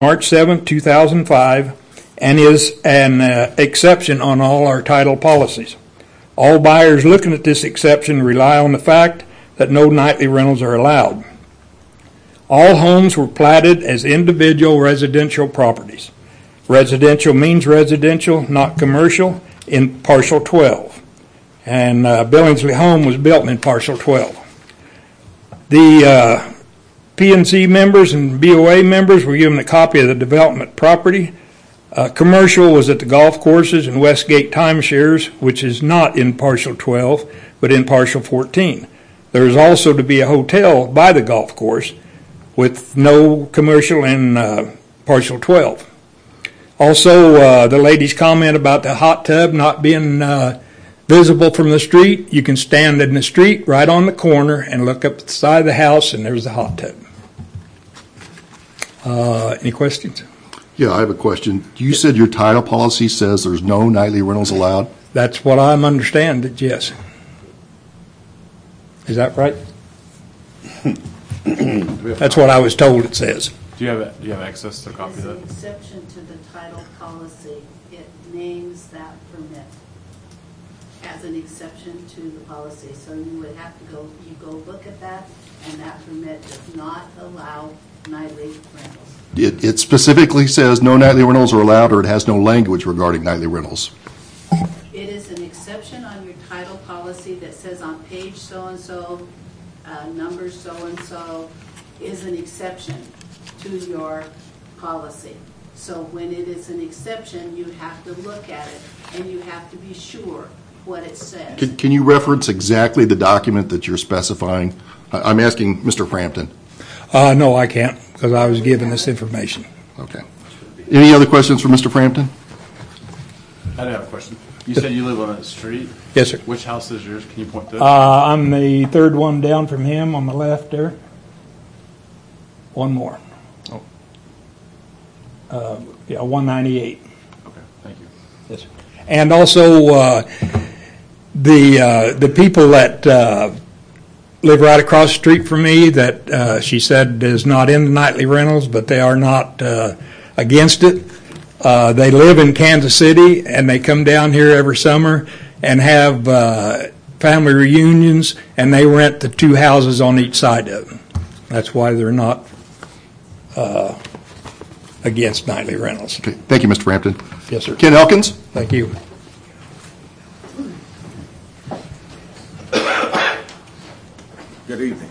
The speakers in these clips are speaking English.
March 7, 2005, and is an exception on all our title policies. All buyers looking at this exception rely on the fact that no nightly rentals are allowed. All homes were platted as individual residential properties. Residential means residential, not commercial, in Partial 12. And Billingsley Home was built in Partial 12. The P&Z members and BOA members were given a copy of the development property. Commercial was at the golf courses and Westgate Timeshares, which is not in Partial 12, but in Partial 14. There is also to be a hotel by the golf course with no commercial in Partial 12. Also, the lady's comment about the hot tub not being visible from the street. You can stand in the street right on the corner and look up the side of the house, and there's the hot tub. Any questions? Yeah, I have a question. You said your title policy says there's no nightly rentals allowed? That's what I'm understanding, yes. Is that right? That's what I was told it says. Do you have access to a copy of that? As an exception to the title policy, it names that permit as an exception to the policy. So you would have to go look at that, and that permit does not allow nightly rentals. It specifically says no nightly rentals are allowed, or it has no language regarding nightly rentals? It is an exception on your title policy that says on page so-and-so, number so-and-so, is an exception to your policy. So when it is an exception, you have to look at it, and you have to be sure what it says. Can you reference exactly the document that you're specifying? I'm asking Mr. Frampton. No, I can't, because I was given this information. Okay. Any other questions for Mr. Frampton? I do have a question. You said you live on a street? Yes, sir. Which house is yours? Can you point to it? I'm the third one down from him on the left there. One more. Oh. Yeah, 198. Okay, thank you. Yes, sir. And also the people that live right across the street from me that she said is not in the nightly rentals, but they are not against it. They live in Kansas City, and they come down here every summer and have family reunions, and they rent the two houses on each side of them. That's why they're not against nightly rentals. Okay. Thank you, Mr. Frampton. Yes, sir. Ken Elkins. Thank you. Good evening.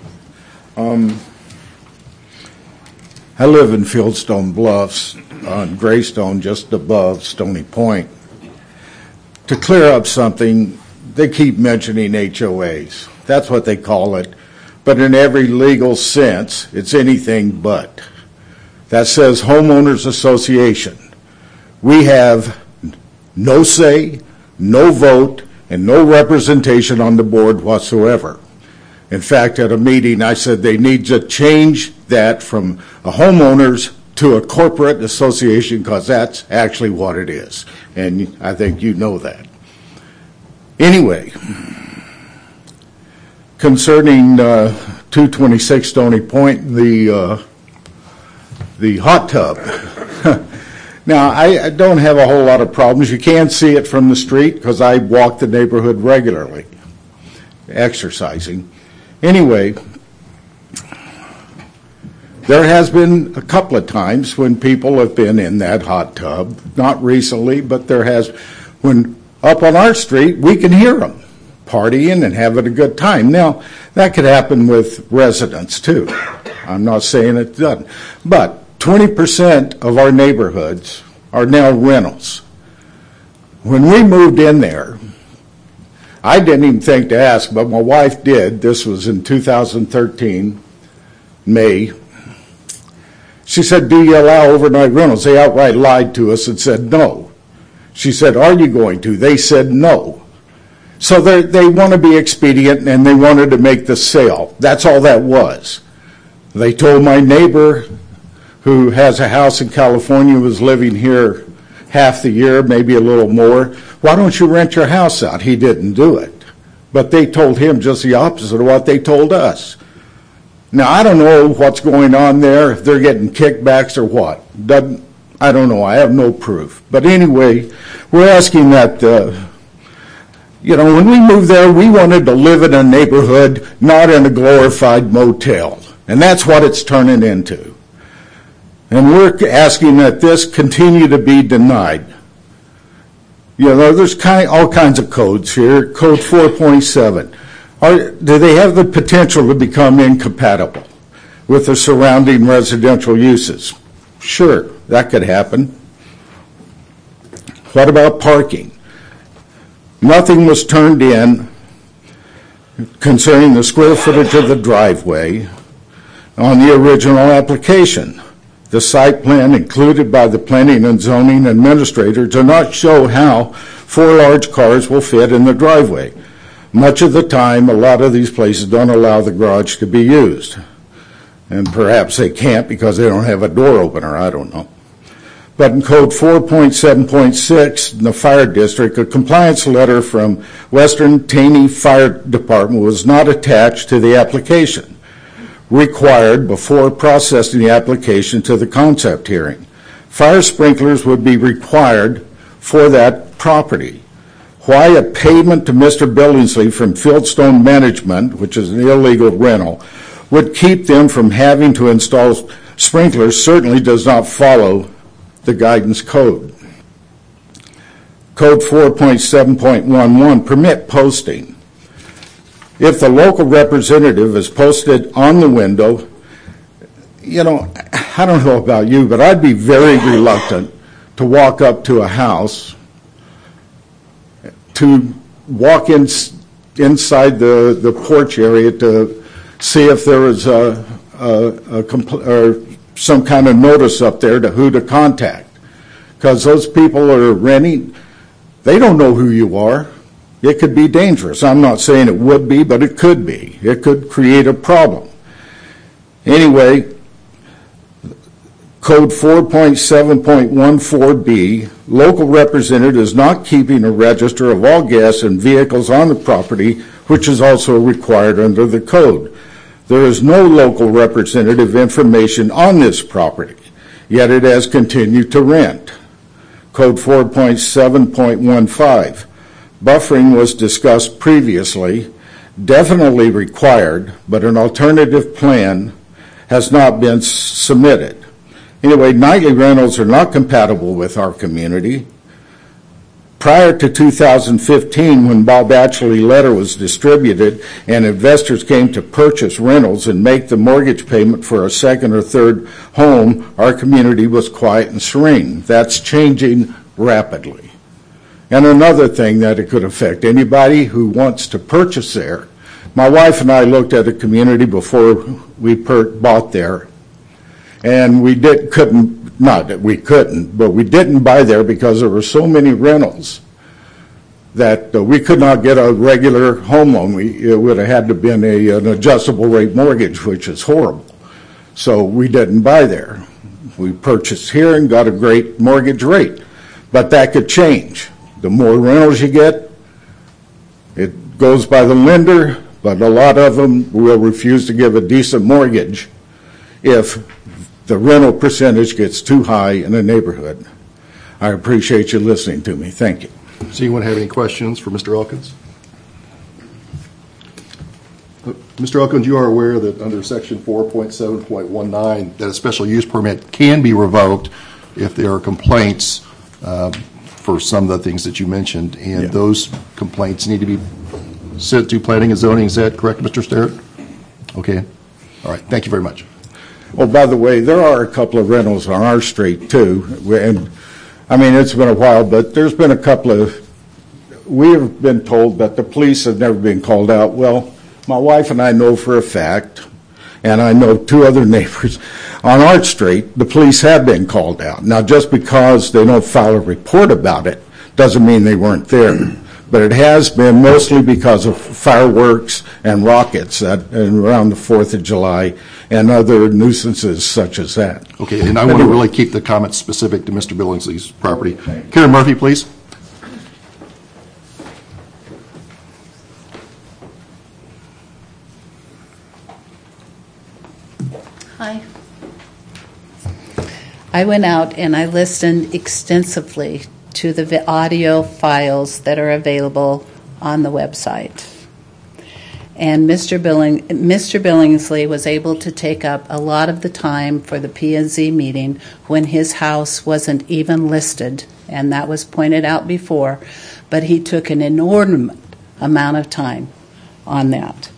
I live in Fieldstone Bluffs on Greystone, just above Stony Point. To clear up something, they keep mentioning HOAs. That's what they call it. But in every legal sense, it's anything but. That says homeowners association. We have no say, no vote, and no representation on the board whatsoever. In fact, at a meeting, I said they need to change that from a homeowners to a corporate association, because that's actually what it is. And I think you know that. Anyway, concerning 226 Stony Point, the hot tub. Now, I don't have a whole lot of problems. You can't see it from the street because I walk the neighborhood regularly, exercising. Anyway, there has been a couple of times when people have been in that hot tub, not recently, but there has, when up on our street, we can hear them partying and having a good time. Now, that could happen with residents too. I'm not saying it doesn't. But 20% of our neighborhoods are now rentals. When we moved in there, I didn't even think to ask, but my wife did. This was in 2013, May. She said, do you allow overnight rentals? They outright lied to us and said no. She said, are you going to? They said no. So they want to be expedient, and they wanted to make the sale. That's all that was. They told my neighbor, who has a house in California, was living here half the year, maybe a little more, why don't you rent your house out? He didn't do it. But they told him just the opposite of what they told us. Now, I don't know what's going on there, if they're getting kickbacks or what. I don't know. I have no proof. But anyway, we're asking that, when we moved there, we wanted to live in a neighborhood, not in a glorified motel. And that's what it's turning into. And we're asking that this continue to be denied. There's all kinds of codes here. Code 4.7. Do they have the potential to become incompatible with the surrounding residential uses? Sure, that could happen. What about parking? Nothing was turned in concerning the square footage of the driveway on the original application. The site plan included by the planning and zoning administrator do not show how 4 large cars will fit in the driveway. Much of the time, a lot of these places don't allow the garage to be used. And perhaps they can't because they don't have a door opener, I don't know. But in Code 4.7.6, in the fire district, a compliance letter from Western Taney Fire Department was not attached to the application, required before processing the application to the concept hearing. Fire sprinklers would be required for that property. Why a payment to Mr. Billingsley from Fieldstone Management, which is an illegal rental, would keep them from having to install sprinklers certainly does not follow the guidance code. Code 4.7.11, permit posting. If the local representative is posted on the window, I don't know about you, but I'd be very reluctant to walk up to a house, to walk inside the porch area to see if there was some kind of notice up there to who to contact. Because those people are renting, they don't know who you are. It could be dangerous. I'm not saying it would be, but it could be. It could create a problem. Anyway, Code 4.7.14b, local representative is not keeping a register of all guests and vehicles on the property, which is also required under the code. There is no local representative information on this property, yet it has continued to rent. Code 4.7.15, buffering was discussed previously, definitely required, but an alternative plan has not been submitted. Anyway, nightly rentals are not compatible with our community. Prior to 2015, when Bob Atchley letter was distributed and investors came to purchase rentals and make the mortgage payment for a second or third home, our community was quiet and serene. That's changing rapidly. And another thing that it could affect anybody who wants to purchase there. My wife and I looked at a community before we bought there, and we didn't buy there because there were so many rentals that we could not get a regular home loan. It would have had to have been an adjustable rate mortgage, which is horrible. So we didn't buy there. We purchased here and got a great mortgage rate. But that could change. The more rentals you get, it goes by the lender, but a lot of them will refuse to give a decent mortgage if the rental percentage gets too high in a neighborhood. I appreciate you listening to me. Thank you. Does anyone have any questions for Mr. Elkins? Mr. Elkins, you are aware that under Section 4.7.19 that a special use permit can be revoked if there are complaints for some of the things that you mentioned, and those complaints need to be sent to planning and zoning. Is that correct, Mr. Sterrett? Okay. All right. Thank you very much. Well, by the way, there are a couple of rentals on our street, too. And, it's been a while, but there's been a couple of, we have been told that the police have never been called out. Well, my wife and I know for a fact, and I know 2 other neighbors, on our street, the police have been called out. Now, just because they don't file a report about it doesn't mean they weren't there. But it has been mostly because of fireworks and rockets around the 4th of July and other nuisances such as that. Okay, and I want to really keep the comments specific to Mr. Billingsley's property. Karen Murphy, please. I went out and I listened extensively to the audio files that are available on the website. And Mr. Billingsley was able to take up a lot of the time for the P&Z meeting when his house wasn't even listed, and that was pointed out before, but he took an inordinate amount of time on that.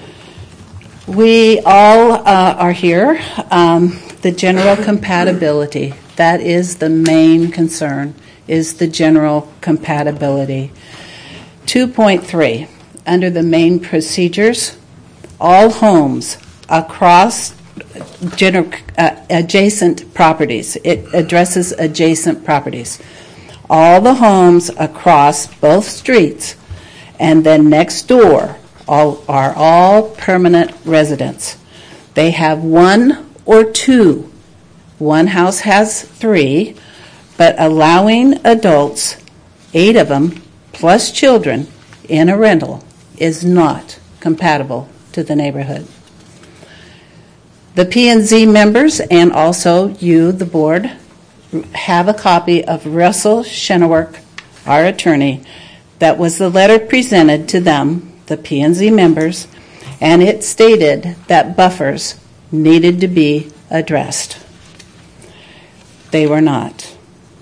We all are here. The general compatibility, that is the main concern, is the general compatibility. 2.3, under the main procedures, all homes across adjacent properties. It addresses adjacent properties. All the homes across both streets and then next door are all permanent residents. They have one or two. One house has 3, but allowing adults, 8 of them, plus children, in a rental is not compatible to the neighborhood. The P&Z members and also you, the board, have a copy of Russell Shennewerk, our attorney. That was the letter presented to them, the P&Z members, and it stated that buffers needed to be addressed. They were not.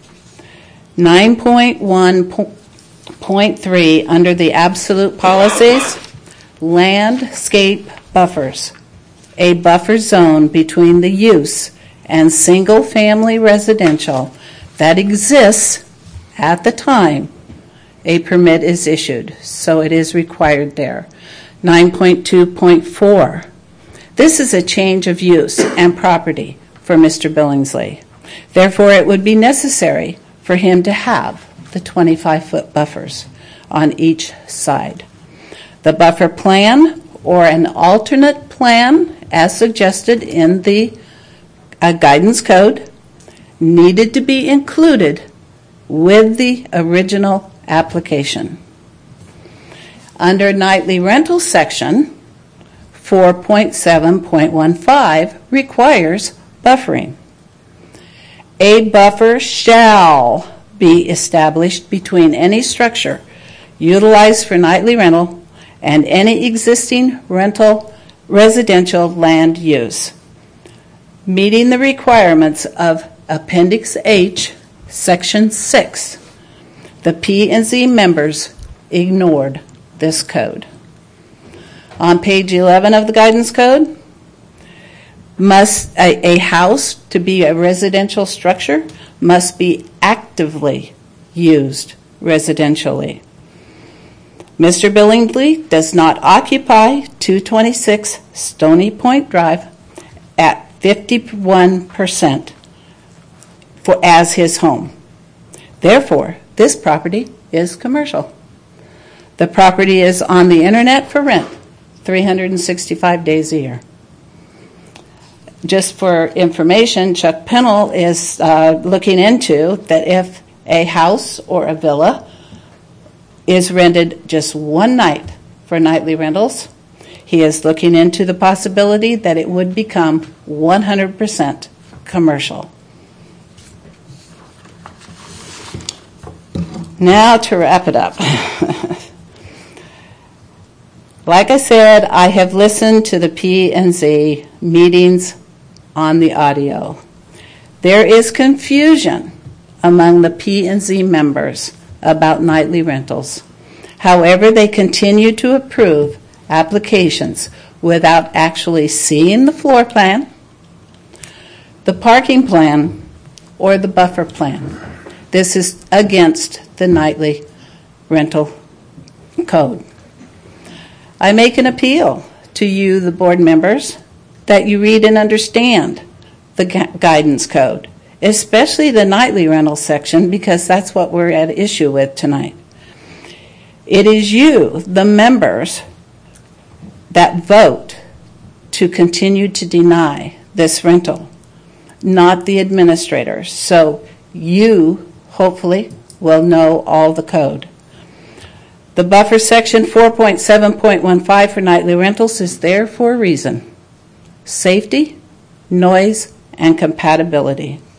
9.1.3 under the absolute policies, landscape buffers, a buffer zone between the use and single-family residential that exists at the time a permit is issued, so it is required there. 9.2.4, this is a change of use and property for Mr. Billingsley. Therefore, it would be necessary for him to have the 25-foot buffers on each side. The buffer plan or an alternate plan, as suggested in the guidance code, needed to be included with the original application. Under nightly rental section, 4.7.15 requires buffering. A buffer shall be established between any structure utilized for nightly rental and any existing rental residential land use, meeting the requirements of Appendix H, Section 6. The P&Z members ignored this code. On page 11 of the guidance code, a house to be a residential structure must be actively used residentially. Mr. Billingsley does not occupy 226 Stony Point Drive at 51% as his home. Therefore, this property is commercial. The property is on the internet for rent 365 days a year. Just for information, Chuck Pennell is looking into that if a house or a villa is rented just one night for nightly rentals, he is looking into the possibility that it would become 100% commercial. Now to wrap it up. Like I said, I have listened to the P&Z meetings on the audio. There is confusion among the P&Z members about nightly rentals. However, they continue to approve applications without actually seeing the floor plan, the parking plan, or the buffer plan. This is against the nightly rental code. I make an appeal to you, the board members, that you read and understand the guidance code, especially the nightly rental section, because that's what we're at issue with tonight. It is you, the members, that vote to continue to deny this rental, not the administrators. So you, hopefully, will know all the code. The buffer section 4.7.15 for nightly rentals is there for a reason: safety, noise, and compatibility.